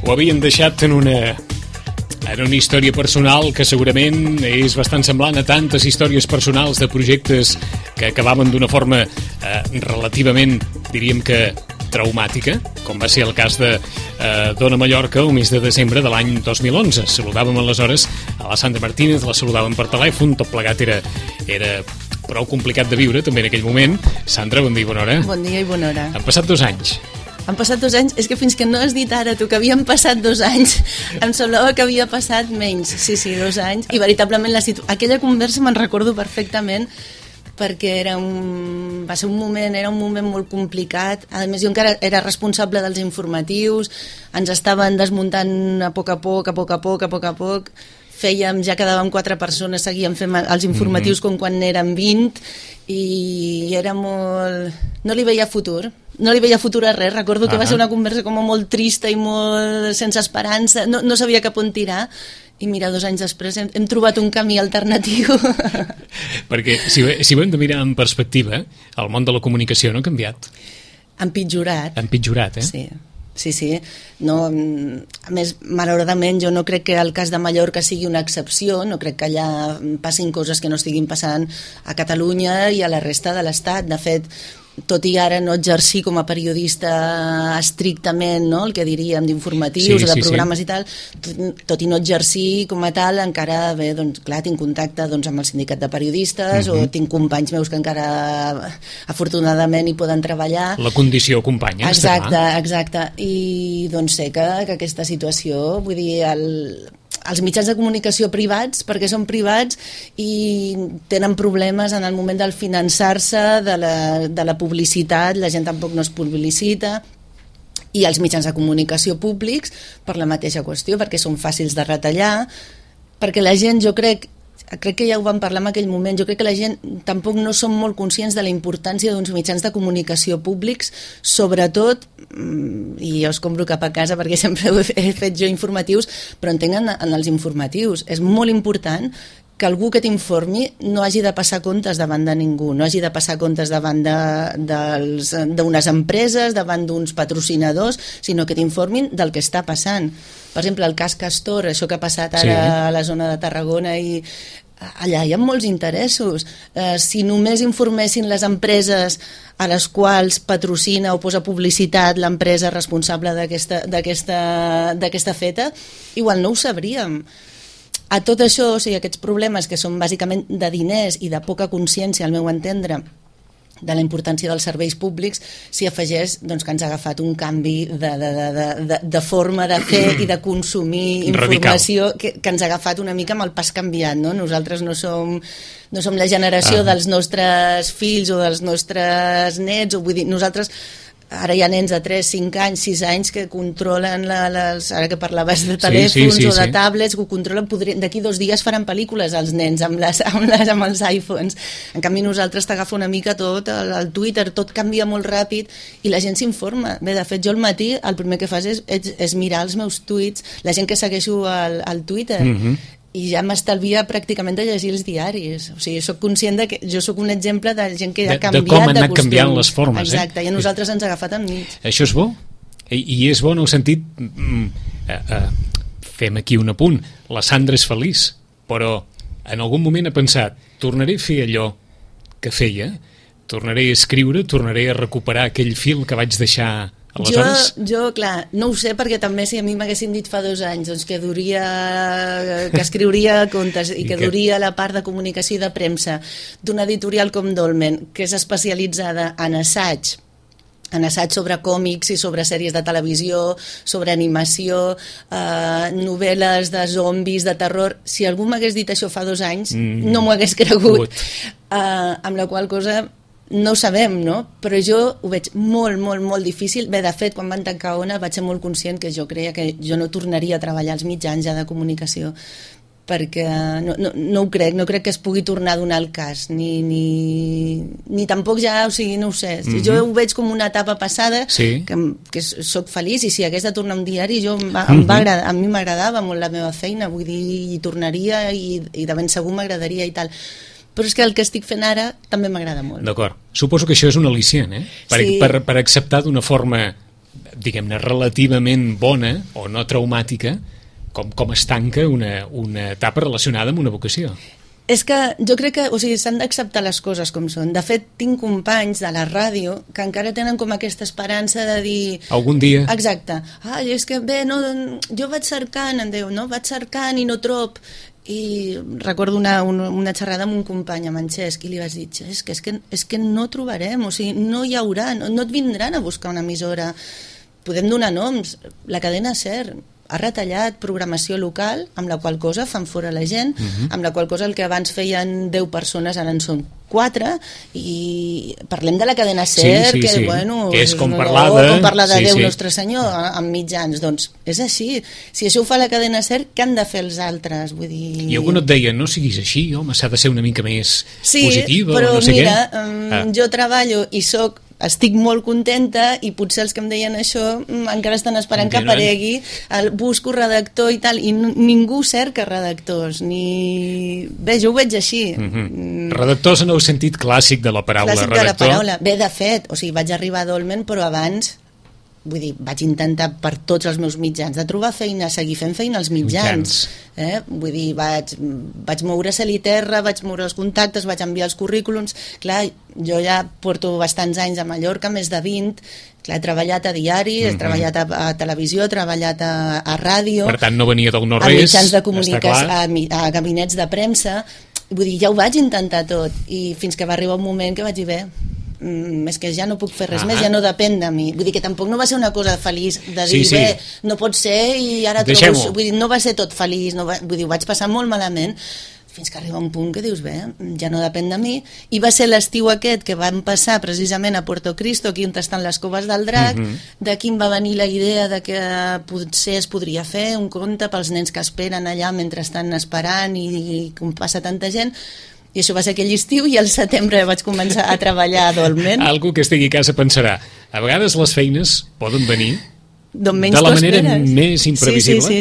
ho havien deixat en una història personal que segurament és bastant semblant a tantes històries personals de projectes que acabaven d'una forma relativament, diríem que traumàtica, com va ser el cas de Dona Mallorca el mes de desembre de l'any 2011. Saludàvem aleshores a la Sandra Martínez, la saludàvem per telèfon, tot plegat era prou complicat de viure també en aquell moment. Sandra, bon dia i bona hora. Bon dia i bona hora. Han passat 2 anys. Han passat 2 anys, és que fins que no has dit ara tu que havien passat 2 anys, em semblava que havia passat menys. Sí, 2 anys. I veritablement aquella conversa me'n recordo perfectament, perquè era un moment molt complicat. A més, jo encara era responsable dels informatius, ens estaven desmuntant a poc a poc. Ja quedàvem 4 persones, seguíem fent els informatius com quan n'eren 20, i era molt... No li veia futur a res. Recordo que va ser una conversa com molt trista i molt sense esperança, no sabia cap on tirar. I mira, 2 anys després hem trobat un camí alternatiu. Perquè si ho hem de mirar en perspectiva, el món de la comunicació no ha canviat. Ha empitjorat. Ha empitjorat, Sí. No, a més, malauradament, jo no crec que el cas de Mallorca sigui una excepció, no crec que allà passin coses que no estiguin passant a Catalunya i a la resta de l'Estat. De fet, tot i ara no exercir com a periodista estrictament, no?, el que diríem d'informatius o de programes i tal, tot i no exercir com a tal, encara, bé, doncs clar, tinc contacte amb el sindicat de periodistes, o tinc companys meus que encara afortunadament hi poden treballar. La condició companya. Exacte. I doncs sé que aquesta situació, vull dir, els mitjans de comunicació privats, perquè són privats i tenen problemes en el moment del finançar-se, de la publicitat, la gent tampoc no es publicita, i els mitjans de comunicació públics per la mateixa qüestió, perquè són fàcils de retallar, perquè la gent, jo crec que ja ho vam parlar en aquell moment, jo crec que la gent tampoc no som molt conscients de la importància d'uns mitjans de comunicació públics, sobretot, i jo els compro cap a casa perquè sempre he fet jo informatius, però entenc en els informatius. És molt important que algú que t'informi no hagi de passar comptes davant de ningú, no hagi de passar comptes davant d'unes empreses, davant d'uns patrocinadors, sinó que t'informin del que està passant. Per exemple, el cas Castor, això que ha passat ara a la zona de Tarragona, i allà hi ha molts interessos. Si només informessin les empreses a les quals patrocina o posa publicitat l'empresa responsable d'aquesta feta, igual no ho sabríem. A tot això, o sigui, aquests problemes que són bàsicament de diners i de poca consciència, al meu entendre, de la importància dels serveis públics, s'hi afegeix doncs, que ens ha agafat un canvi de forma de fer i de consumir informació que ens ha agafat una mica amb el pas canviant, no? Nosaltres no som la generació dels nostres fills o dels nostres nets, o vull dir, nosaltres... Ara hi ha nens de 3, 5 anys, 6 anys que controlen, ara que parlaves de telèfons o de tablets, que ho controlen, d'aquí 2 dies faran pel·lícules els nens amb els iPhones. En canvi nosaltres t'agafa una mica tot, el Twitter, tot canvia molt ràpid i la gent s'informa. Bé, de fet, jo al matí el primer que fas és mirar els meus tuits, la gent que segueixo al Twitter, i ja m'estalvia pràcticament de llegir els diaris. O sigui, soc conscient que jo sóc un exemple de gent que ha canviat de costums. De com han anat canviant les formes. Exacte, i a nosaltres ens ha agafat enmig. Això és bo? I és bo en el sentit... Fem aquí un apunt. La Sandra és feliç, però en algun moment ha pensat, tornaré a fer allò que feia, tornaré a escriure, tornaré a recuperar aquell fil que vaig deixar... Jo, clar, no ho sé, perquè també si a mi m'haguessin dit fa 2 anys doncs, que escriuria contes i que duria la part de comunicació i de premsa d'una editorial com Dolmen, que és especialitzada en assaig sobre còmics i sobre sèries de televisió, sobre animació, novel·les de zombis, de terror. Si algú m'hagués dit això fa 2 anys, no m'ho hagués cregut. Amb la qual cosa... No ho sabem, no? Però jo ho veig molt, molt, molt difícil. Bé, de fet, quan van tancar Ona vaig ser molt conscient que jo creia que jo no tornaria a treballar als mitjans ja de comunicació, perquè no ho crec, no crec que es pugui tornar a donar el cas, ni tampoc ja, o sigui, no ho sé. Jo ho veig com una etapa passada, que soc feliç, i si hagués de tornar a un diari, a mi m'agradava molt la meva feina, vull dir, hi tornaria i de ben segur m'agradaria i tal. Però és que el que estic fent ara també m'agrada molt. D'acord. Suposo que això és un al·licient, per acceptar d'una forma diguem-ne, relativament bona o no traumàtica, com es tanca una etapa relacionada amb una vocació. És que jo crec que s'han d'acceptar les coses com són. De fet, tinc companys de la ràdio que encara tenen com aquesta esperança de dir... Algun dia. Exacte. És que bé, no, jo vaig cercant, em diu, no? Vaig cercant i no trob. I recordo una xerrada amb un company, amb en Xesc, i li vaig dir, és que no trobarem, no hi haurà, no et vindran a buscar una emissora. Podem donar noms. La cadena SER ha retallat programació local, amb la qual cosa fan fora la gent, amb la qual cosa el que abans feien 10 persones ara en són 4, i parlem de la cadena SER, bueno, que és com parlar de Déu Nostre Senyor amb mitjans. Doncs és així. Si això ho fa la cadena SER, què han de fer els altres? Vull dir... I algú no et deia, no siguis així, home, s'ha de ser una mica més positiva, però o no sé mira, què. Jo treballo i estic molt contenta, i potser els que em deien això encara estan esperant que aparegui, busco redactor i tal, i ningú cerca redactors, bé, jo ho veig així. Redactors en el sentit clàssic de la paraula redactor. De la paraula. Bé, de fet, vaig arribar a Dolmen, però abans, vull dir, vaig intentar per tots els meus mitjans de trobar feina, seguir fent feina als mitjans. Vull dir, vaig moure cel i terra, vaig moure els contactes, vaig enviar els currículums. Clar, jo ja porto bastants anys a Mallorca, més de 20. Clar, he treballat a diari, he treballat a televisió, he treballat a ràdio. Per tant, no venia del no-res. A mitjans de comunicació, a gabinets de premsa. Vull dir, ja ho vaig intentar tot, i fins que va arribar un moment que vaig dir, és que ja no puc fer res més, ja no depèn de mi. Vull dir que tampoc no va ser una cosa feliç de dir, bé, no pot ser i ara trobo... Vull dir, no va ser tot feliç, vull dir, ho vaig passar molt malament, fins que arriba un punt que dius, bé, ja no depèn de mi. I va ser l'estiu aquest que vam passar precisament a Puerto Cristo, aquí on estan les coves del drac, d'aquí em va venir la idea de que potser es podria fer un conte pels nens que esperen allà mentre estan esperant i com passa tanta gent. I això va ser aquell estiu, i al setembre vaig començar a treballar a Dolmen. Algú que estigui a casa pensarà, a vegades les feines poden venir de la manera més imprevisible.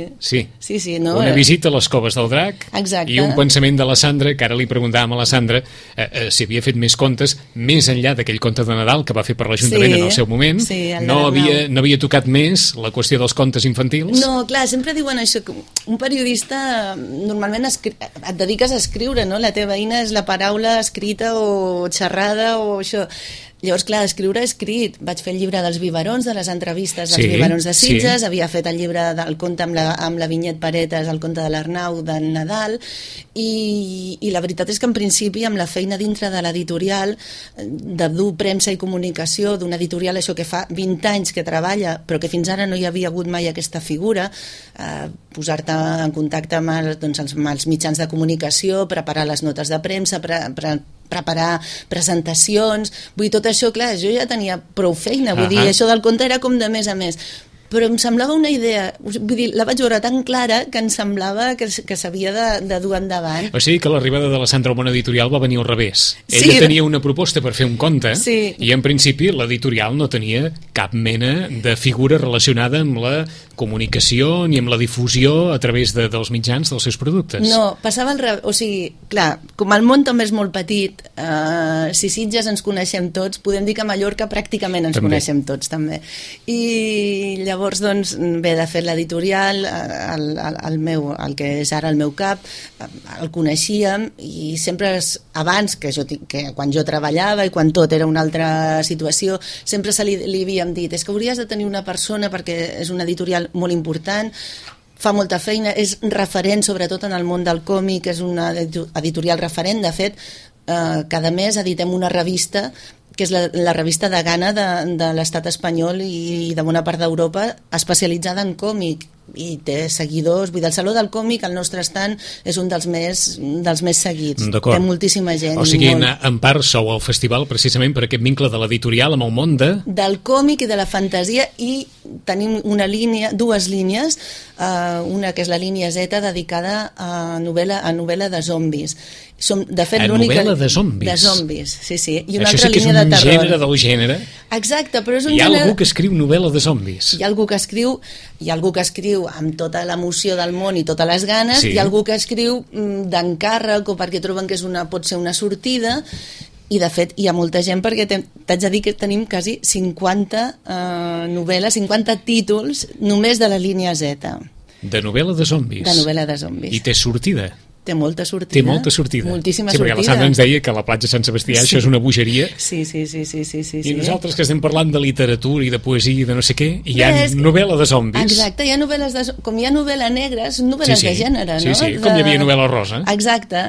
Sí, no? Una visita a les coves del drac. Exacte. I un pensament de la Sandra, que ara li preguntàvem a la Sandra si havia fet més contes més enllà d'aquell conte de Nadal que va fer per l'Ajuntament en el seu moment. No havia tocat més la qüestió dels contes infantils. No, clar, sempre diuen això, que un periodista normalment et dediques a escriure, no? La teva eina és la paraula escrita o xerrada o això. Llavors, clar, escriure he escrit. Vaig fer el llibre dels biberons, de les entrevistes dels biberons de Sitges, havia fet el llibre del conte amb la Vinyet Paretes, el conte de l'Arnau del Nadal, i la veritat és que en principi amb la feina dintre de l'editorial, de dur premsa i comunicació, d'una editorial això que fa 20 anys que treballa, però que fins ara no hi havia hagut mai aquesta figura, posar-te en contacte amb els mitjans de comunicació, preparar les notes de premsa, preparar presentacions, vull dir, tot això, clar, jo ja tenia prou feina, vull dir, això del conte era com de més a més, però em semblava una idea, vull dir, la vaig veure tan clara que em semblava que s'havia de dur endavant. O sigui que l'arribada de la Sandra al món editorial va venir al revés. Ella tenia una proposta per fer un conte i en principi l'editorial no tenia cap mena de figura relacionada amb la comunicació ni amb la difusió a través dels mitjans dels seus productes. No, passava al revés, o sigui, clar, com el món també és molt petit, si Sitges ens coneixem tots, podem dir que a Mallorca pràcticament ens coneixem tots també. I llavors, doncs, bé, de fet l'editorial, el que és ara el meu cap, el coneixíem, i sempre abans, que quan jo treballava i quan tot era una altra situació, sempre li havíem dit, és que hauries de tenir una persona perquè és una editorial molt important, fa molta feina, és referent sobretot en el món del còmic, és una editorial referent. De fet, cada mes editem una revista que és la revista de Gana de l'estat espanyol i de bona part d'Europa, especialitzada en còmic, i té seguidors, vull dir, el Saló del Còmic, el nostre estant, és un dels més seguits. Té moltíssima gent. O sigui, en part sou al festival precisament per aquest vincle de l'editorial amb el món del còmic i de la fantasia, i tenim dues línies, una que és la línia Z dedicada a novel·la de zombis. De fet, novel·la de zombis? De zombis, sí. I una altra línia de terror. Això sí que és un gènere del gènere. Exacte, però és un gènere... Hi ha algú que escriu novel·la de zombis. Hi ha algú que escriu amb tota l'emoció del món i totes les ganes, hi ha algú que escriu d'encàrrec o perquè troben que pot ser una sortida, I de fet hi ha molta gent, perquè t'haig de dir que tenim quasi 50 novel·les, 50 títols només de la línia Z. De novel·la de zombis. De novel·la de zombis. I té sortida. Té molta sortida. Té molta sortida. Moltíssima sortida. Sí, perquè la Sandra ens deia que a la platja Sant Sebastià això és una bogeria. Sí. I nosaltres que estem parlant de literatura i de poesia i de no sé què, hi ha novel·la de zombis. Exacte, hi ha novel·les de zombis. Com hi ha novel·la negra, són novel·les de gènere, no? Sí, com hi havia novel·la rosa. Exacte.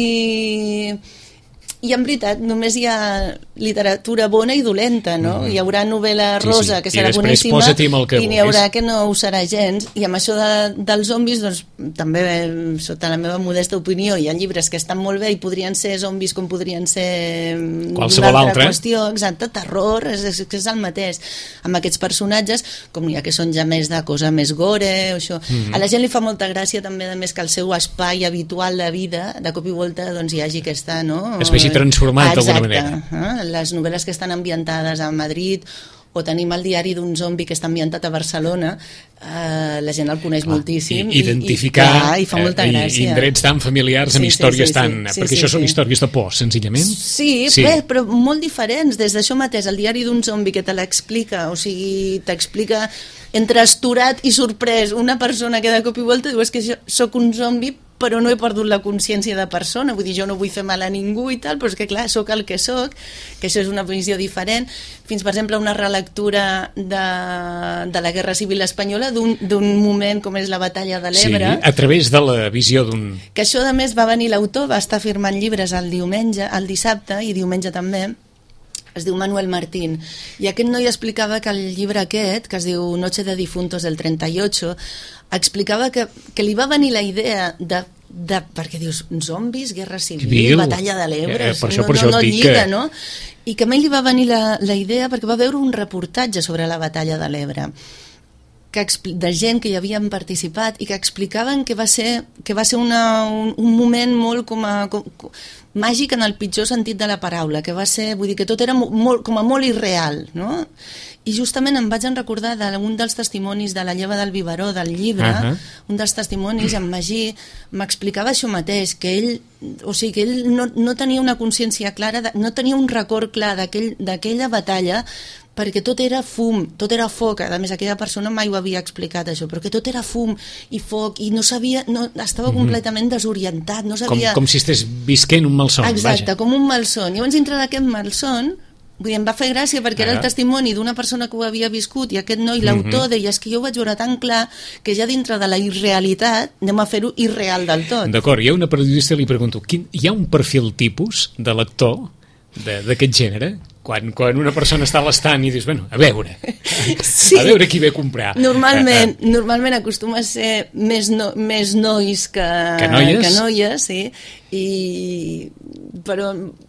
Sí. I en veritat només hi ha literatura bona i dolenta, no? Hi haurà novel·la rosa, que serà boníssima, i n'hi haurà que no ho serà gens. I amb això dels zombis, doncs, també, sota la meva modesta opinió, hi ha llibres que estan molt bé i podrien ser zombis com podrien ser qualsevol altra qüestió, exacte, terror, és el mateix. Amb aquests personatges, com n'hi ha que són ja més de cosa més gore, o això. A la gent li fa molta gràcia també, a més, que el seu espai habitual de vida, de cop i volta, doncs hi hagi aquesta, no? Es vegi transformat d'alguna manera. Les novel·les que estan ambientades a Madrid, o tenim el diari d'un zombi que està ambientat a Barcelona, la gent el coneix moltíssim. Identificar i fa molta gràcia. Indrets tan familiars amb històries tan... Perquè això són històries de por, senzillament. Sí, però molt diferents. Des d'això mateix, el diari d'un zombi que te l'explica, o sigui, t'explica entre asturat i sorprès una persona que de cop i volta diu és que jo soc un zombi però no he perdut la consciència de persona, vull dir, jo no vull fer mal a ningú i tal, però és que clar, sóc el que sóc, que això és una visió diferent, fins per exemple una relectura de la Guerra Civil Espanyola, d'un moment com és la Batalla de l'Ebre. Sí, a través de la visió d'un... Que això, a més, va venir l'autor, va estar firmant llibres el dissabte i diumenge també, es diu Manuel Martín, i aquest noi explicava que el llibre aquest, que es diu Noche de Difuntos del 38, explicava que li va venir la idea perquè dius, zombis, guerra civil, batalla de l'Ebre, no lliga, no? I que a mi li va venir la idea perquè va veure un reportatge sobre la batalla de l'Ebre, de gent que hi havien participat i que explicaven que va ser un moment molt màgic en el pitjor sentit de la paraula, que va ser, vull dir, que tot era molt irreal, no? I justament em vaig recordar d'un dels testimonis de la Lleva del Vivaró, del llibre, un dels testimonis, en Magí, m'explicava això mateix, que ell no tenia una consciència clara, no tenia un record clar d'aquella batalla, perquè tot era fum, tot era foc, a més aquella persona mai ho havia explicat això, però que tot era fum i foc i no sabia, estava completament desorientat, no sabia... Com si estigués visquent un malson. Exacte, com un malson. Llavors dintre d'aquest malson, vull dir, em va fer gràcia perquè era el testimoni d'una persona que ho havia viscut i aquest noi, l'autor, deia, és que jo ho vaig veure tan clar que ja dintre de la irrealitat anem a fer-ho irreal del tot. D'acord, hi ha una periodista, li pregunto, hi ha un perfil tipus de lector d'aquest gènere? Quan una persona està a l'estant i dius, bueno, a veure qui ve a comprar. Normalment acostuma a ser més nois que noies, sí, però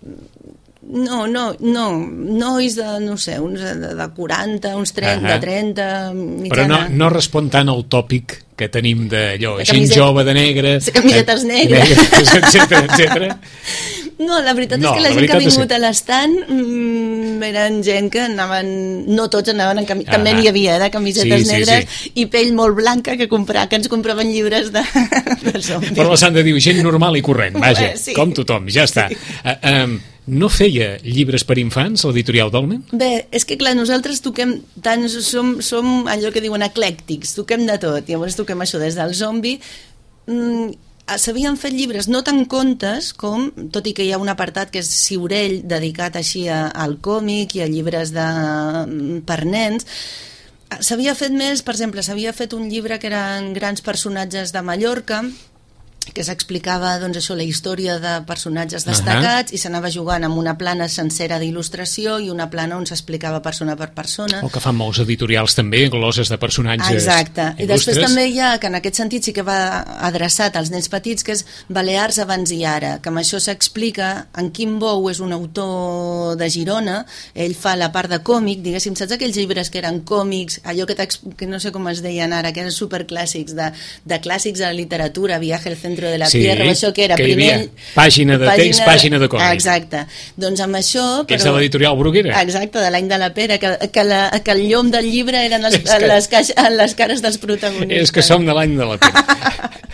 no, nois de, no sé, uns de 40, uns 30, de 30, mitjana. Però no respon tant al tòpic que tenim d'allò, gent jove de negre, camisetes negres, etcètera. No, la veritat és que la gent que ha vingut a l'estand eren gent que anaven, no tots anaven en camisetes, també n'hi havia de camisetes negres i pell molt blanca que ens compraven llibres de zombis. Però la Sandra diu, gent normal i corrent, vaja, com tothom, ja està. No feia llibres per infants, l'editorial Dolmen? Bé, és que clar, nosaltres toquem tant, som allò que diuen eclèctics, toquem de tot, llavors toquem això des del zombi. S'havien fet llibres no tan contes com, tot i que hi ha un apartat que és Siurell, dedicat així al còmic i a llibres per nens. S'havia fet més, per exemple, s'havia fet un llibre que eren grans personatges de Mallorca, que s'explicava doncs, això, la història de personatges destacats i s'anava jugant amb una plana sencera d'il·lustració i una plana on s'explicava persona per persona. O que fan molts editorials també, gloses de personatges Exacte. il·lustres. I després també hi ha, que en aquest sentit sí que va adreçat als nens petits, que és Balears abans i ara, que amb això s'explica. En Quim Bou és un autor de Girona, ell fa la part de còmic, diguéssim, saps aquells llibres que eren còmics, allò que no sé com es deien ara, que eren superclàssics, de clàssics de la literatura, Viaje al centro de la Tierra, això que era primer... Pàgina de text, pàgina de còmic. Exacte. Doncs amb això... Que és de l'editorial Bruguera. Exacte, de l'any de la pera, que el llom del llibre eren les cares dels protagonistes. És que som de l'any de la pera.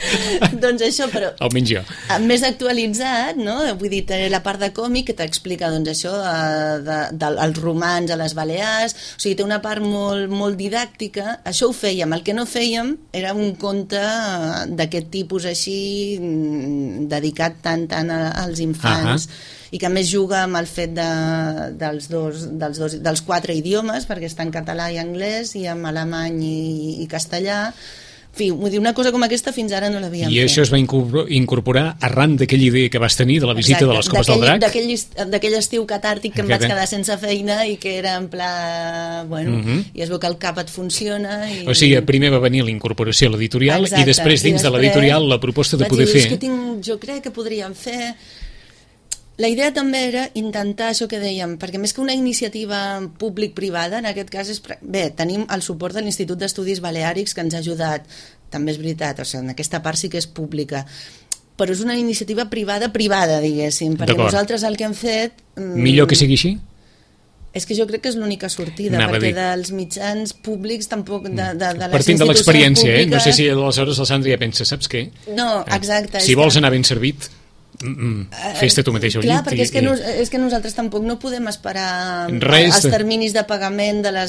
Doncs això, però almenys jo. Més actualitzat, no? Vull dir, té la part de còmic que t'explica doncs això, dels romans a les Balears, o sigui, té una part molt, molt didàctica. Això ho fèiem. El que no fèiem era un conte d'aquest tipus així, dedicat tant als infants, i que a més juga amb el fet dels 4 idiomes, perquè està en català i anglès, i en alemany i castellà. En fi, vull dir, una cosa com aquesta fins ara no l'havíem fet. I això es va incorporar arran d'aquella idea que vas tenir de la visita de les Coves del Drac? D'aquell estiu catàrtic que em vaig quedar sense feina i que era en pla... Bueno, i es veu que el cap et funciona... O sigui, primer va venir la incorporació a l'editorial i després dins de l'editorial la proposta de poder fer... Jo crec que podríem fer... La idea també era intentar això que dèiem, perquè més que una iniciativa públic-privada, en aquest cas tenim el suport de l'Institut d'Estudis Baleàrics que ens ha ajudat, també és veritat, o sigui, en aquesta part sí que és pública, però és una iniciativa privada, diguéssim, perquè nosaltres el que hem fet... Millor que sigui així? És que jo crec que és l'única sortida, perquè dels mitjans públics tampoc, de les partint de l'experiència, no sé si aleshores el Sandra ja pensa, saps què? No, exacte. Si vols anar ben servit... fes-te tu mateix al llit. Clar, perquè és que nosaltres tampoc no podem esperar els terminis de pagament de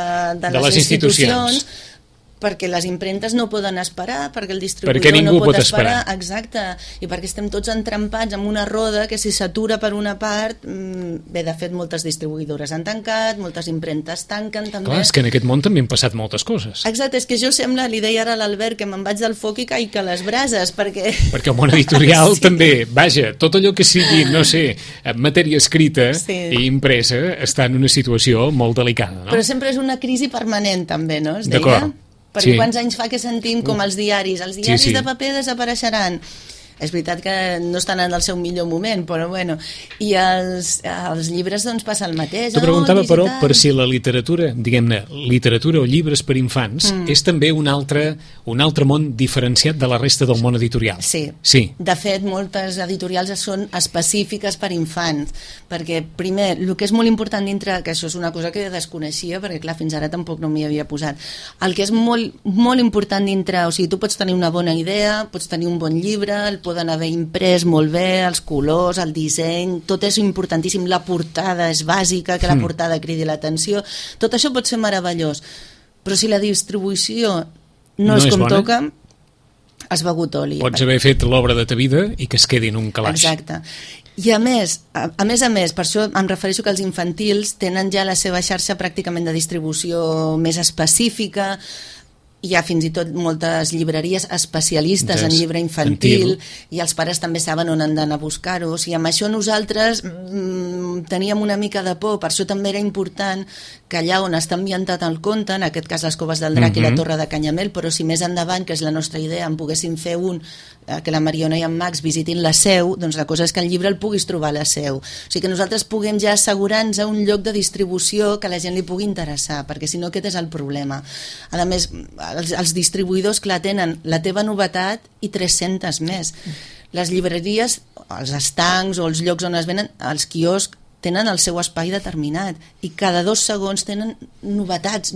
les institucions, perquè les impremtes no poden esperar, perquè el distribuïdor no pot esperar. Exacte, i perquè estem tots entrampats en una roda que si s'atura per una part, bé, de fet moltes distribuïdores han tancat, moltes impremtes tanquen també. Clar, és que en aquest món també han passat moltes coses. Exacte, és que jo li deia ara a l'Albert que me'n vaig del foc i caic a les brases, perquè el món editorial també, vaja, tot allò que sigui, no sé, matèria escrita i impresa està en una situació molt delicada, no? Però sempre és una crisi permanent també, no? Es deia? D'acord. Perquè quants anys fa que sentim com els diaris de paper desapareixeran. És veritat que no estan en el seu millor moment, però bueno, i els llibres doncs passa el mateix. T'ho preguntava, però, per si la literatura, diguem-ne, literatura o llibres per infants és també un altre món diferenciat de la resta del món editorial. Sí. De fet, moltes editorials són específiques per infants, perquè primer, el que és molt important dintre, que això és una cosa que desconeixia, perquè clar, fins ara tampoc no m'hi havia posat, el que és molt, molt important dintre, o sigui, tu pots tenir una bona idea, pots tenir un bon llibre, el poden haver imprès molt bé, els colors, el disseny, tot és importantíssim, la portada és bàsica, que la portada cridi l'atenció, tot això pot ser meravellós, però si la distribució no és com bona, toca, has begut oli. Pots haver fet l'obra de ta vida i que es quedi en un calaix. Exacte. I a més, per això em refereixo que els infantils tenen ja la seva xarxa pràcticament de distribució més específica. Hi ha fins i tot moltes llibreries especialistes en llibre infantil i els pares també saben on han d'anar a buscar-ho. O sigui, amb això nosaltres teníem una mica de por, per això també era important que allà on està ambientat el conte, en aquest cas les Coves del Drac i la Torre de Canyamel, però si més endavant, que és la nostra idea, en poguéssim fer que la Mariona i en Max visitin la Seu, doncs la cosa és que el llibre el puguis trobar a la Seu. O sigui que nosaltres puguem ja assegurar-nos un lloc de distribució que a la gent li pugui interessar, perquè si no aquest és el problema. A més, els distribuïdors, clar, tenen la teva novetat i 300 més. Les llibreries, els estancs o els llocs on es venen, els quioscs, tenen el seu espai determinat i cada 2 segons tenen novetats.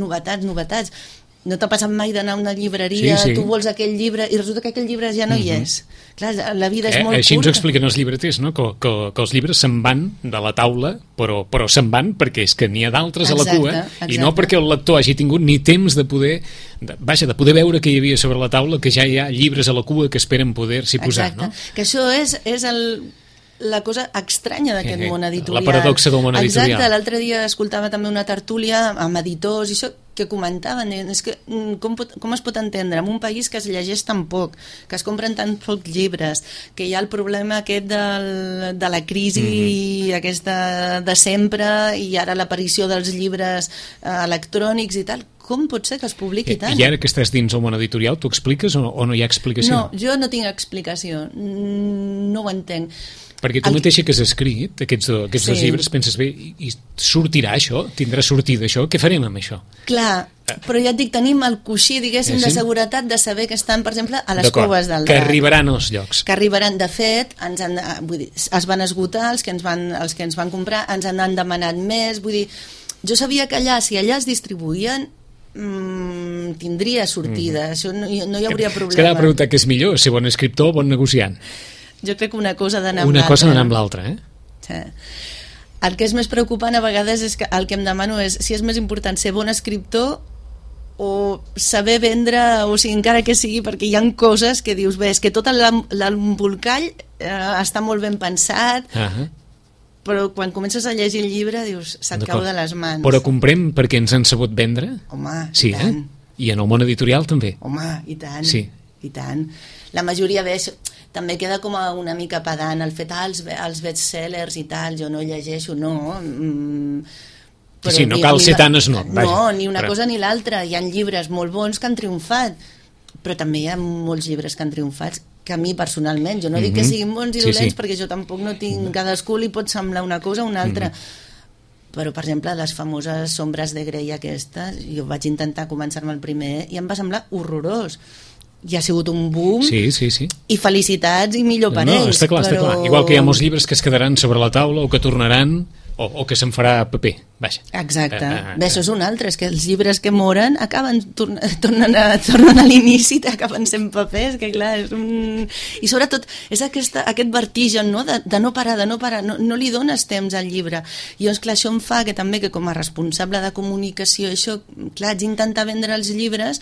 No t'ha passat mai d'anar a una llibreria, tu vols aquell llibre i resulta que aquell llibre ja no hi és. Clar, la vida és molt curta. Així ens ho expliquen els llibreters, no? Que els llibres se'n van de la taula, però se'n van perquè és que n'hi ha d'altres a la cua i no perquè el lector hagi tingut ni temps de poder veure què hi havia sobre la taula, que ja hi ha llibres a la cua que esperen poder-s'hi posar. No? Que això és la cosa estranya d'aquest món editorial. La paradoxa del món editorial. Exacte, l'altre dia escoltava també una tertúlia amb editors i això que comentaven, és que com es pot entendre en un país que es llegeix tan poc, que es compren tan pocs llibres, que hi ha el problema aquest de la crisi aquesta de sempre i ara l'aparició dels llibres electrònics i tal. Com pot ser que es publiqui tant? I ara que estàs dins el món editorial, t'ho expliques o no hi ha explicació? No, jo no tinc explicació, no ho entenc. Perquè tu mateixa que has escrit aquests dos llibres, penses, bé, i sortirà això? Tindrà sortida això? Què farem amb això? Clar, però ja et dic, tenim el coixí, diguéssim, de seguretat de saber que estan, per exemple, a les Coves del Drac. Que arribaran als llocs. Que arribaran, de fet, es van esgotar els que ens van comprar, ens han demanat més, vull dir, jo sabia que allà, si allà es distribuïen, tindria sortida. Això no hi hauria problema. És que anava a preguntar què és millor, ser bon escriptor o bon negociant. Jo crec que una cosa ha d'anar amb l'altra. Una cosa ha d'anar amb l'altra, Sí. El que és més preocupant a vegades és que el que em demano és si és més important ser bon escriptor o saber vendre, o sigui, encara que sigui, perquè hi ha coses que dius, bé, és que tot l'embolcall està molt ben pensat, però quan comences a llegir el llibre dius, se't cau de les mans. Però comprem perquè ens han sabut vendre? Home, sí, i tant. I en el món editorial també? Home, i tant, sí. I tant. La majoria també queda com una mica pedant el fet, els bestsellers i tal, jo no llegeixo, no. Però sí, no cal ser tan esnot. No, ni una cosa ni l'altra. Hi ha llibres molt bons que han triomfat, però també hi ha molts llibres que han triomfat que a mi personalment, jo no dic que siguin bons i dolents, perquè jo tampoc no tinc, cadascú li pot semblar una cosa o una altra, però per exemple les famoses Sombres de Grey aquestes, jo vaig intentar començar-me el primer i em va semblar horrorós, i ha sigut un boom, i felicitats i millor per ells. Està clar, està clar. Igual que hi ha molts llibres que es quedaran sobre la taula o que tornaran o que se'n farà paper, vaja. Exacte. Bé, això és un altre, és que els llibres que moren acaben tornen a l'inici i acaben sent papers, que clar, és un... I sobretot és aquest vertigen, no? De no parar, no li dones temps al llibre. I llavors, clar, això em fa que també, que com a responsable de comunicació, això, clar, haig d'intentar vendre els llibres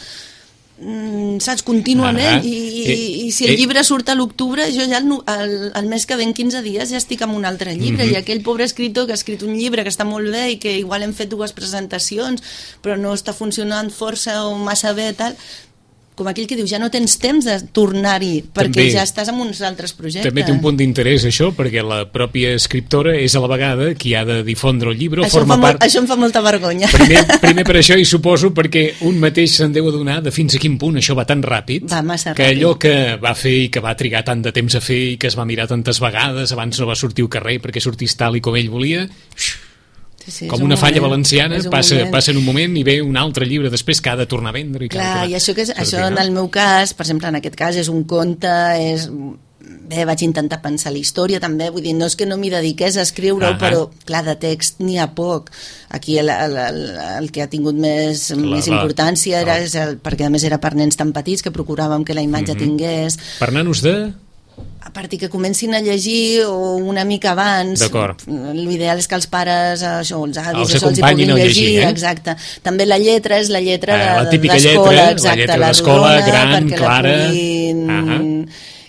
saps, contínuament, i si el llibre surt a l'octubre, jo ja el mes que ve en 15 dies ja estic amb un altre llibre, i aquell pobre escriptor que ha escrit un llibre que està molt bé i que igual hem fet 2 presentacions però no està funcionant força o massa bé, tal, com aquell que diu, ja no tens temps de tornar-hi perquè ja estàs amb uns altres projectes. També té un punt d'interès això, perquè la pròpia escriptora és a la vegada qui ha de difondre el llibre, això em fa molta vergonya. Primer per això, i suposo perquè un mateix se'n deu adonar de fins a quin punt això va tan ràpid, que allò que va fer i que va trigar tant de temps a fer i que es va mirar tantes vegades, abans no va sortir al carrer perquè sortís tal i com ell volia, com una falla valenciana, passa en un moment i ve un altre llibre després que ha de tornar a vendre. Clar, i això en el meu cas, per exemple, en aquest cas és un conte, bé, vaig intentar pensar la història també, vull dir, no és que no m'hi dediqués a escriure-ho, però clar, de text n'hi ha poc. Aquí el que ha tingut més importància era, perquè a més era per nens tan petits que procuràvem que la imatge tingués. Per nanos de... A partir que comencin a llegir o una mica abans, l'ideal és que els pares, els avis, els hi puguin llegir, exacte. També la lletra és la lletra de l'escola, exacte, la rodona, gran, perquè clara. La puguin...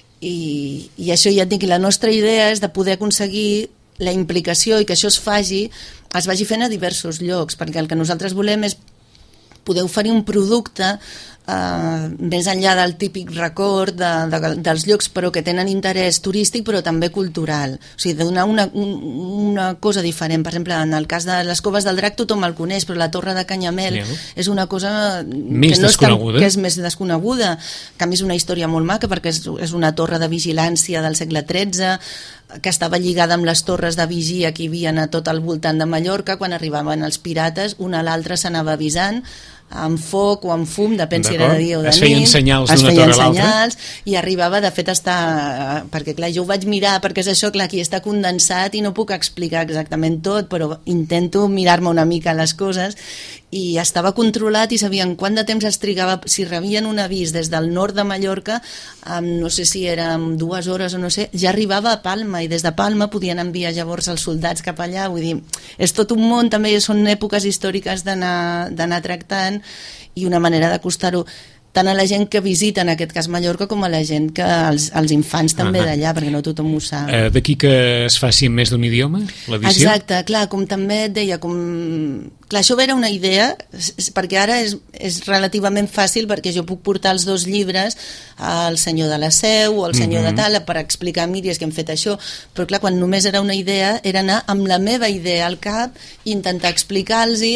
I això ja et dic, la nostra idea és de poder aconseguir la implicació i que això es vagi fent a diversos llocs, perquè el que nosaltres volem és poder oferir un producte més enllà del típic record dels llocs, però que tenen interès turístic però també cultural, o sigui, donar una cosa diferent. Per exemple, en el cas de les Coves del Drac tothom el coneix, però la Torre de Canyamel és una cosa que és més desconeguda, que a més és una història molt maca perquè és una torre de vigilància del segle XIII que estava lligada amb les torres de vigia que hi havia a tot el voltant de Mallorca. Quan arribaven els pirates, una a l'altra s'anava avisant amb foc o amb fum, depèn si era de dia o de nit. Es feien senyals d'una torre a l'altra. I arribava, de fet, perquè clar, jo ho vaig mirar, perquè és això, clar, aquí està condensat i no puc explicar exactament tot, però intento mirar-me una mica les coses, i estava controlat i sabien quant de temps es trigava, si rebien un avís des del nord de Mallorca, no sé si eren 2 hores o no sé, ja arribava a Palma, i des de Palma podien enviar llavors els soldats cap allà. Vull dir, és tot un món, també són èpoques històriques d'anar tractant, i una manera d'acostar-ho tant a la gent que visita, en aquest cas Mallorca, com a la gent que els infants també d'allà, perquè no tothom ho sap. D'aquí que es faci en més d'un idioma, l'edició? Exacte, clar, com també et deia, clar, això era una idea, perquè ara és relativament fàcil, perquè jo puc portar els 2 llibres al senyor de la Seu o al senyor de tal, per explicar, miri, és que hem fet això, però clar, quan només era una idea, era anar amb la meva idea al cap i intentar explicar-los-hi.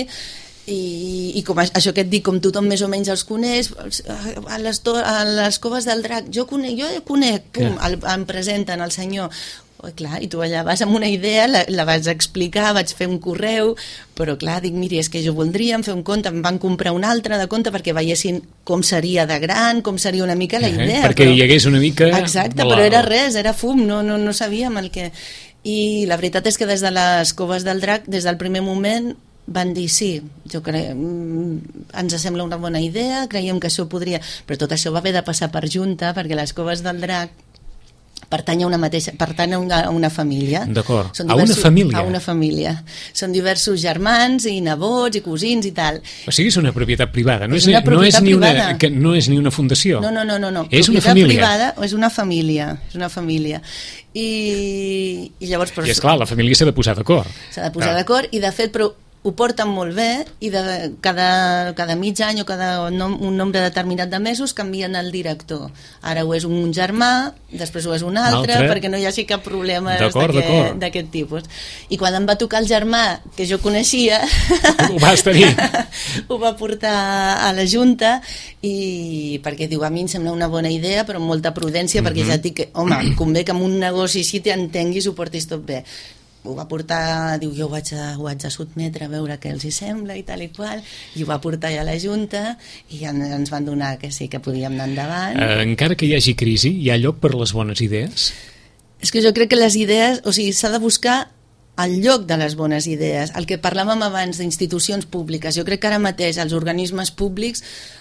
I com això que et dic, com tothom més o menys els coneix, a les Coves del Drac, jo conec, pum, em presenten el senyor, clar, i tu allà vas amb una idea, la vas explicar, vaig fer un correu, però clar, dic, miri, és que jo voldríem fer un conte, em van comprar un altre de conte perquè veiessin com seria de gran, com seria una mica la idea. Perquè hi hagués una mica... Exacte, però era res, era fum, no sabíem el que... I la veritat és que des de les Coves del Drac, des del primer moment, van dir sí, ens sembla una bona idea, creiem que això podria... Però tot això va haver de passar per junta, perquè les Coves del Drac pertany a una família. D'acord, a una família? A una família. Són diversos germans i nebots i cosins i tal. O sigui, és una propietat privada, no és ni una fundació. No. És una família. Privada, és una família. I llavors... I esclar, la família s'ha de posar d'acord. S'ha de posar d'acord i de fet, però ho porten molt bé i cada mig any o un nombre determinat de mesos canvien el director. Ara ho és un germà, després ho és un altre, perquè no hi hagi cap problema d'aquest tipus. I quan em va tocar el germà, que jo coneixia, ho vas tenir. Ho va portar a la Junta i perquè diu, a mi em sembla una bona idea, però amb molta prudència, perquè ja et dic que, home, convé que amb un negoci així t'entenguis, ho portis tot bé. Ho va portar, diu, jo ho haig de sotmetre a veure què els hi sembla i tal i qual, i ho va portar ja a la Junta i ens van donar que sí, que podíem anar endavant. Encara que hi hagi crisi, hi ha lloc per les bones idees? És que jo crec que les idees, o sigui, s'ha de buscar el lloc de les bones idees. El que parlàvem abans d'institucions públiques, jo crec que ara mateix els organismes públics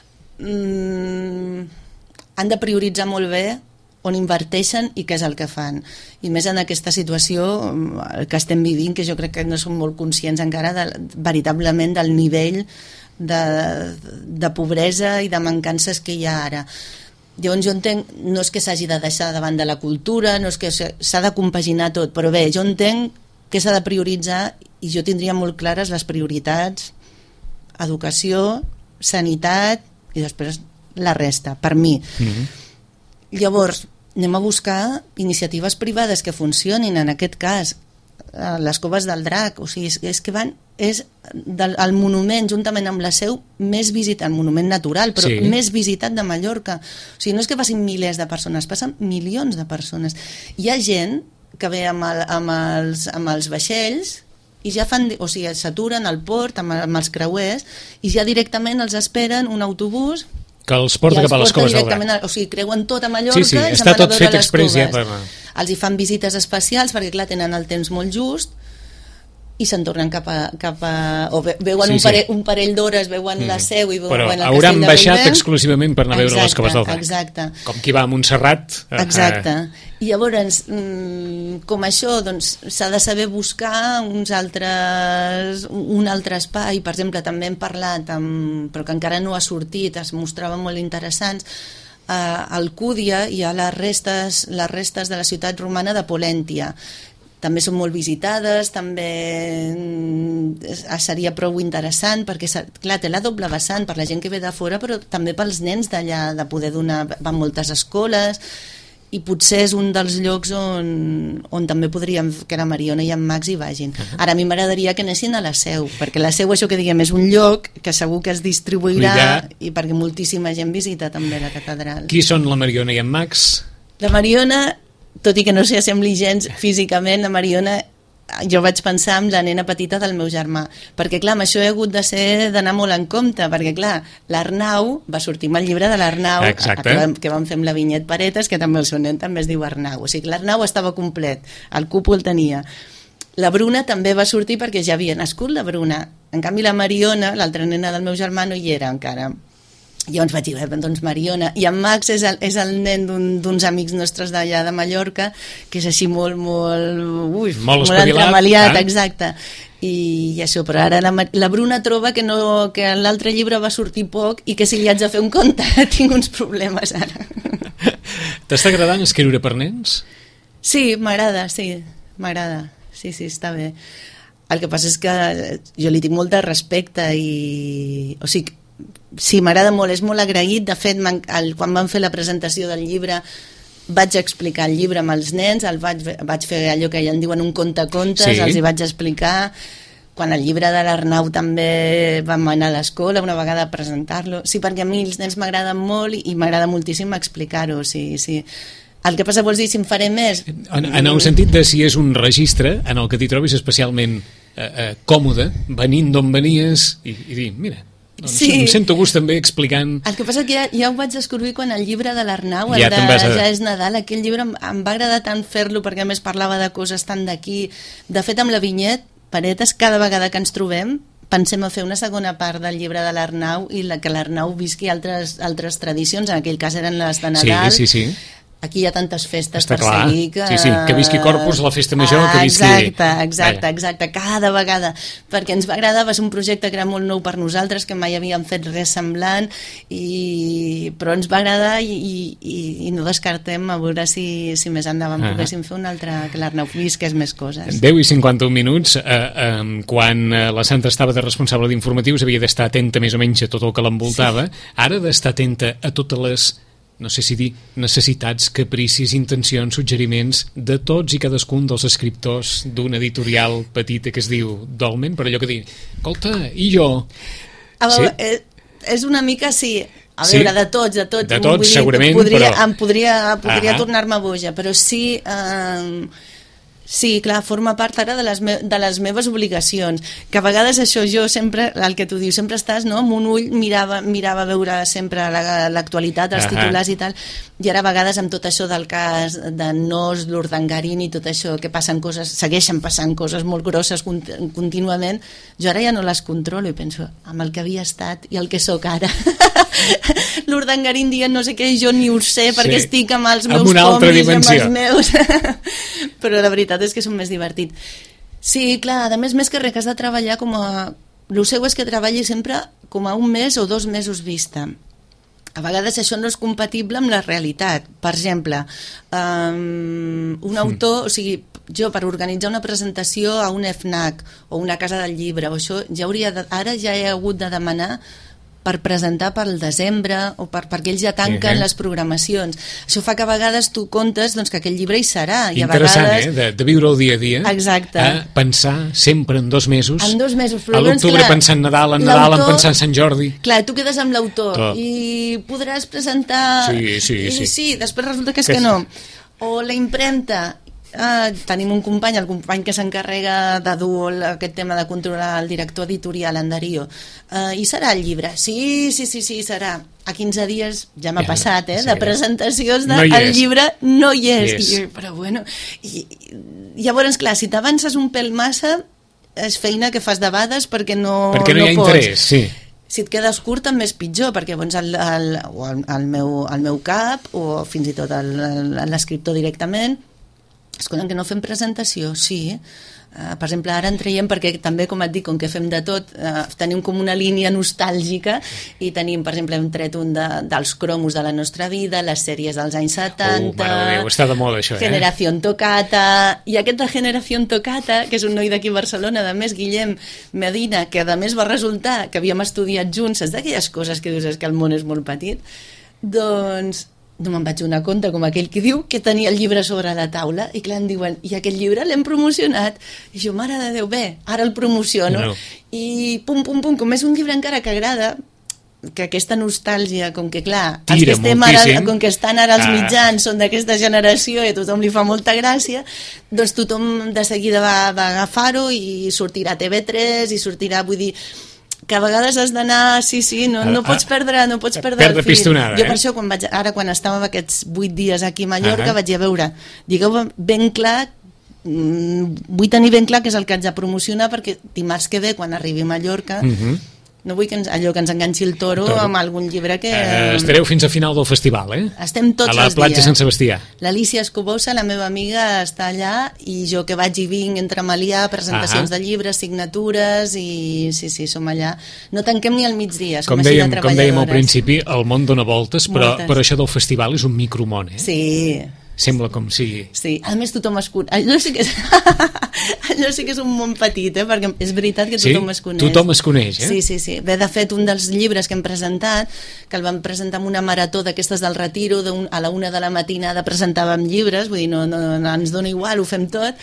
han de prioritzar molt bé on inverteixen i què és el que fan. I més en aquesta situació que estem vivint, que jo crec que no som molt conscients encara veritablement del nivell de pobresa i de mancances que hi ha ara. Llavors jo entenc, no és que s'hagi de deixar davant de la cultura, no és que s'ha de compaginar tot, però bé, jo entenc que s'ha de prioritzar i jo tindria molt clares les prioritats: educació, sanitat i després la resta, per mi. Llavors, anem a buscar iniciatives privades que funcionin, en aquest cas les Coves del Drac, o sigui, és que és el monument, juntament amb la Seu, més visitat, monument natural, però més visitat de Mallorca. O sigui, no és que passin milers de persones, passen milions de persones. Hi ha gent que ve amb els vaixells i ja fan, o sigui, s'aturen al port amb els creuers i ja directament els esperen un autobús que els porta cap a les Coves del Drac. O sigui, creuen tot a Mallorca i està tot fet exprés ja per... Els hi fan visites especials perquè, clar, tenen el temps molt just i se'n tornen cap a o veuen un parell d'hores, veuen la Seu i veuen el Castell de Bellver. Però hauran baixat exclusivament per anar a veure les Coves del Drac. Exacte. Com qui va a Montserrat. Exacte. I llavors, com això, doncs, s'ha de saber buscar un altre espai. Per exemple, també hem parlat, però que encara no ha sortit, es mostrava molt interessants, al Cúdia hi ha les restes de la ciutat romana de Polèntia. També són molt visitades, també seria prou interessant perquè, clar, té la doble vessant per la gent que ve de fora, però també pels nens d'allà, de poder donar, van moltes escoles i potser és un dels llocs on també podríem que la Mariona i en Max hi vagin. Ara a mi m'agradaria que anessin a la Seu, perquè la Seu, això que diguem, és un lloc que segur que es distribuirà i perquè moltíssima gent visita també la catedral. Qui són la Mariona i en Max? La Mariona, tot i que no s'hi assembli gens físicament, la Mariona, jo vaig pensar en la nena petita del meu germà, perquè clar, amb això he hagut d'anar molt en compte, perquè clar, l'Arnau va sortir amb el llibre de l'Arnau que vam fer amb la Vinyet Paretes, que també el seu nen també es diu Arnau, o sigui, l'Arnau estava complet, el cúpul tenia. La Bruna també va sortir perquè ja havia nascut la Bruna, en canvi la Mariona, l'altra nena del meu germà, no hi era encara. Llavors vaig dir, doncs Mariona, i en Max és el nen d'uns amics nostres d'allà de Mallorca, que és així molt entremaliat, exacte, i això, però ara la Bruna troba que l'altre llibre va sortir poc i que si li haig de fer un conte tinc uns problemes ara. T'està agradant escriure per nens? Sí, m'agrada, sí, està bé. El que passa és que jo li tinc molt de respecte i, o sigui, sí, m'agrada molt, és molt agraït. De fet, quan vam fer la presentació del llibre vaig explicar el llibre amb els nens, vaig fer allò que en diuen un contacontes, els hi vaig explicar. Quan el llibre de l'Arnau també vam anar a l'escola una vegada a presentar-lo. Sí, perquè a mi els nens m'agraden molt i m'agrada moltíssim explicar-ho, sí. El que passa, vols dir, si em faré més? En el sentit de si és un registre en el que t'hi trobis especialment còmode, venint d'on venies i dir, mira, doncs em sento gust també explicant... El que passa que ja ho vaig descobrir quan el llibre de l'Arnau, Ja és Nadal, aquell llibre em va agradar tant fer-lo perquè a més parlava de coses tant d'aquí. De fet, amb la Vinyet Paretes, cada vegada que ens trobem pensem a fer una segona part del llibre de l'Arnau i que l'Arnau visqui altres tradicions, en aquell cas eren les de Nadal. Sí. Aquí hi ha tantes festes Està per clar. seguir que... Sí, que visqui Corpus, la festa major, que visqui... Exacte, cada vegada, perquè ens va agradar, va ser un projecte que era molt nou per nosaltres, que mai havíem fet res semblant, però ens va agradar i no descartem a veure si més endavant poguéssim fer un altre, que l'Arnau visqués més coses. 10 i 51 minuts, quan la Santa estava de responsable d'informatius havia d'estar atenta més o menys a tot el que l'envoltava, ara ha d'estar atenta a totes les, no sé si dir, necessitats, capricis, intencions, suggeriments de tots i cadascun dels escriptors d'una editorial petita que es diu Dolmen, per allò que dir, escolta, i jo? És una mica, sí, a veure, de tots. De tots, segurament, però... Em podria tornar-me boja, però sí... Sí, clar, forma part ara de les meves obligacions, que a vegades això jo sempre, el que tu dius, sempre estàs, no?, amb un ull mirava a veure sempre l'actualitat, els titulars i tal, i ara a vegades amb tot això del cas de Nos, l'Urdangarín i tot això, que segueixen passant coses molt grosses contínuament, jo ara ja no les controlo i penso, amb el que havia estat i el que sóc ara. L'Urdangarín dient no sé què, jo ni ho sé perquè estic amb els meus còmics, amb els meus... Però la veritat és que és un més divertit. Sí, clar, a més que res, que has de treballar com a... El seu és que treballi sempre com a 1 mes o 2 mesos vista. A vegades això no és compatible amb la realitat. Per exemple, un autor, o sigui, jo per organitzar una presentació a un FNAC o una casa del llibre, o això ja ara ja he hagut de demanar per presentar pel desembre o perquè ells ja tanquen les programacions. Això fa que a vegades tu comptes doncs, que aquell llibre hi serà. I interessant, a vegades... de viure el dia a dia. Exacte. A pensar sempre en 2 mesos. En 2 mesos. Però a l'octubre pensar en Nadal, en pensar en Sant Jordi. Clar, tu quedes amb l'autor i podràs presentar... Sí, després resulta que és que no. O la impremta... tenim un company, el company que s'encarrega de dur aquest tema de controlar el director editorial, en Darío, i serà el llibre? Sí, serà. A 15 dies ja m'ha passat, de presentacions el llibre no hi és. Però bueno, llavors, clar, si t'avances un pèl massa és feina que fas debades perquè no hi ha interès, sí. Si et quedes curt també és pitjor, perquè doncs el meu cap o fins i tot l'escriptor directament escolten, que no fem presentació, sí. Per exemple, ara en traiem, perquè també, com et dic, com que fem de tot, tenim com una línia nostàlgica i tenim, per exemple, hem tret un dels cromos de la nostra vida, les sèries dels anys 70... mare de Déu, està de moda això, Generación Tocata... I aquest de Generación Tocata, que és un noi d'aquí a Barcelona, a més, Guillem Medina, que a més va resultar que havíem estudiat junts, saps d'aquelles coses que dius que el món és molt petit? Doncs... no me'n vaig donar compte, com aquell que diu, que tenia el llibre sobre la taula, i clar, em diuen, i aquest llibre l'hem promocionat, i jo, mare de Déu, bé, ara el promociono, i pum, com és un llibre encara que agrada, que aquesta nostàlgia, com que clar, els que estem ara, com que estan ara els mitjans, són d'aquesta generació i a tothom li fa molta gràcia, doncs tothom de seguida va agafar-ho i sortirà a TV3 i sortirà, vull dir, que a vegades has d'anar, no pots perdre el fil. Pistonada, jo per això, quan estàvem aquests 8 dies aquí a Mallorca, vaig a veure, digueu ben clar, vull tenir ben clar que és el que haig de promocionar, perquè dimarts que ve, quan arribi a Mallorca, no vull que allò que ens enganxi el toro amb algun llibre que... Estareu fins a final del festival, Estem tots els dies. A la platja Sant Sebastià. L'Alicia Escobosa, la meva amiga, està allà, i jo que vaig i vinc entre Malià, presentacions de llibres, signatures, i sí, som allà. No tanquem ni al migdia, som així de treballadores. Com dèiem al principi, el món dona voltes, però això del festival és un micromón, Sí. Sembla com si... Sí, a més tothom es coneix. Allò sí que és un món petit, perquè és veritat que tothom es coneix. Tothom es coneix, Sí. Bé, de fet, un dels llibres que hem presentat, que el vam presentar en una marató d'aquestes del Retiro, a la 1 de la matinada presentàvem llibres, vull dir, no ens dona igual, ho fem tot,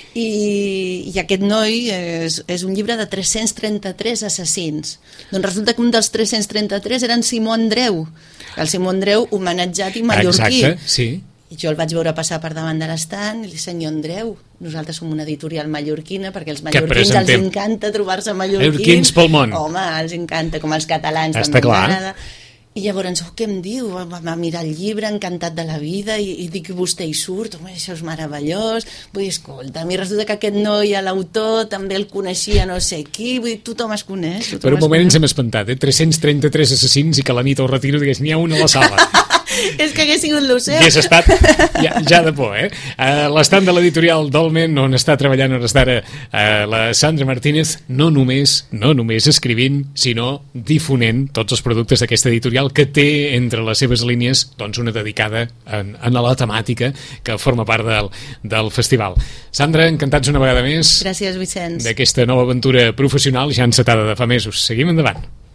i aquest noi és un llibre de 333 assassins. Doncs resulta que un dels 333 era en Simó Andreu, el Simó Andreu homenatjat i mallorquí. Exacte, sí. I jo el vaig veure passar per davant de l'estand i li senyor Andreu, nosaltres som una editorial mallorquina, perquè els mallorquins els encanta trobar-se mallorquins. Mallorquins pel món. Home, els encanta, com els catalans també ens agrada. I llavors, què em diu? Va mirar el llibre, encantat de la vida, i dic, vostè hi surt, home, això és meravellós. Vull dir, escolta, a mi resulta que aquest noi, l'autor, també el coneixia no sé qui, vull dir, tothom es coneix. Per un moment ens hem espantat, 333 assassins i que la nit al retiro digués, n'hi ha un a la sala. És que hagués sigut l'Oceu. Hagués estat ja de por, L'estant de l'editorial Dolmen, on està treballant a hores d'ara la Sandra Martínez, no només escrivint, sinó difonent tots els productes d'aquesta editorial, que té entre les seves línies doncs una dedicada a la temàtica que forma part del festival. Sandra, encantats una vegada més. Gràcies, Vicenç. D'aquesta nova aventura professional ja encetada de fa mesos. Seguim endavant.